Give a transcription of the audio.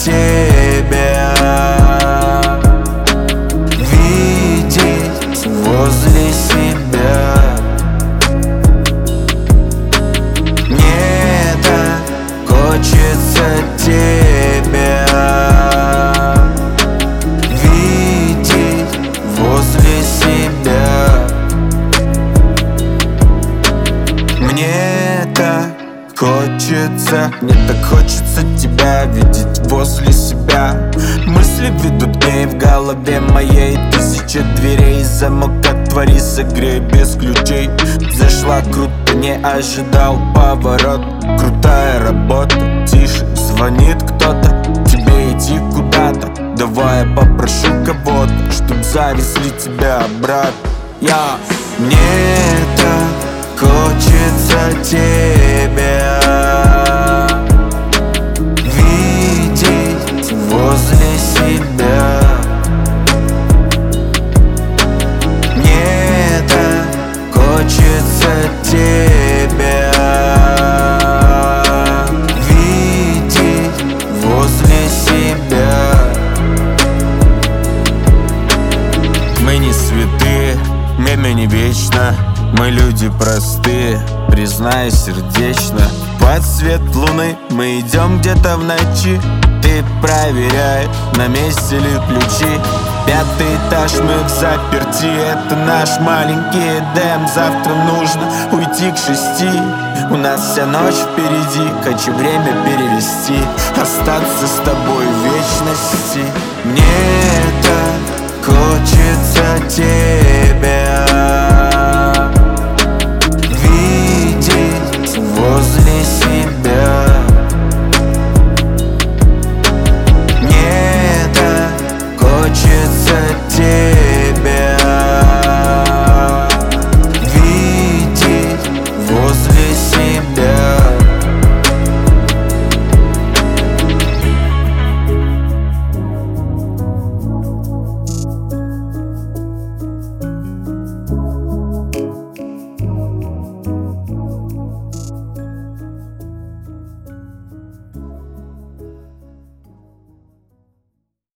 тебя видеть возле себя. Мне так хочется тебя видеть возле себя. Мне так хочется тебя видеть возле себя. Мысли ведут дней в голове моей, тысяча дверей, замок отвори, согрей без ключей. Зашла круто, не ожидал поворот. Крутая работа, тише, звонит кто-то. Тебе идти куда-то, давай я попрошу кого-то, чтоб завезли тебя обратно. Мне так хочется тебя видеть возле себя. Мне так хочется тебя видеть возле себя. Мы не святые, время не вечно, мы люди простые, признай сердечно. Под свет луны мы идем где-то в ночи. Ты проверяй, на месте ли ключи. 5-й этаж, мы в заперти, это наш маленький Эдем. Завтра нужно уйти к 6. У нас вся ночь впереди, хочу время перевести, остаться с тобой в вечности. Мне так хочется тебя